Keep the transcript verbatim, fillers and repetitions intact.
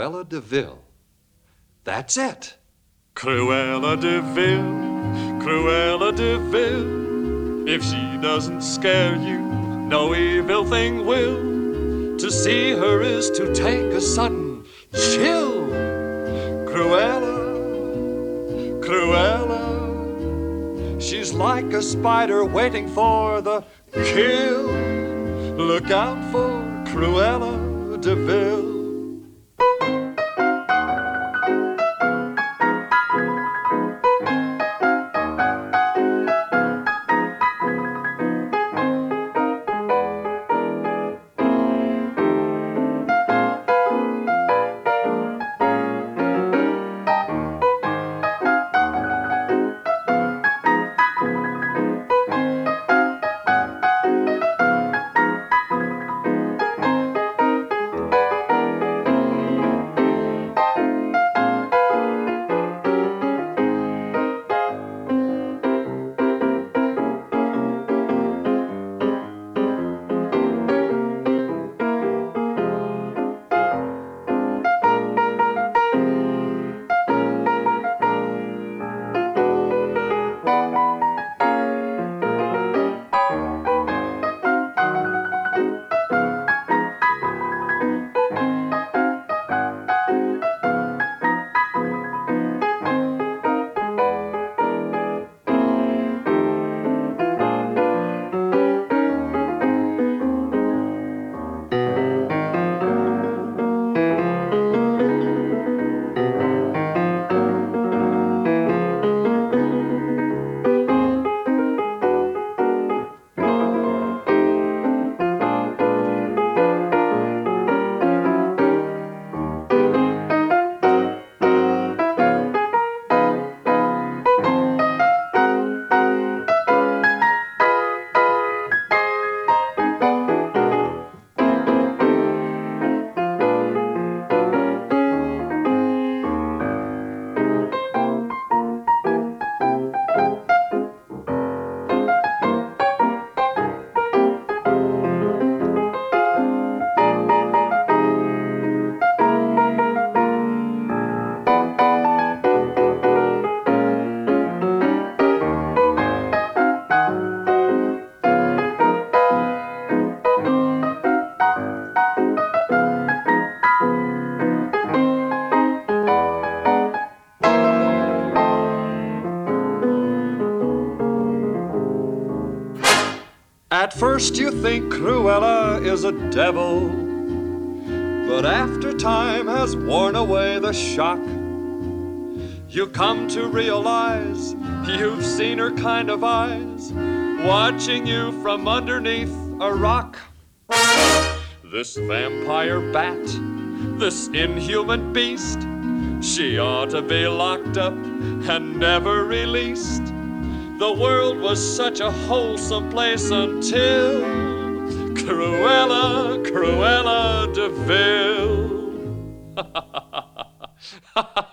Cruella de Vil. That's it. Cruella de Vil, Cruella de Vil. If she doesn't scare you, no evil thing will. To see her is to take a sudden chill. Cruella, Cruella, she's like a spider waiting for the kill. Look out for Cruella de Vil. At first you think Cruella is a devil, but after time has worn away the shock, you come to realize you've seen her kind of eyes watching you from underneath a rock. This vampire bat, this inhuman beast, she ought to be locked up and never released. The world was such a wholesome place until Cruella, Cruella de Vil.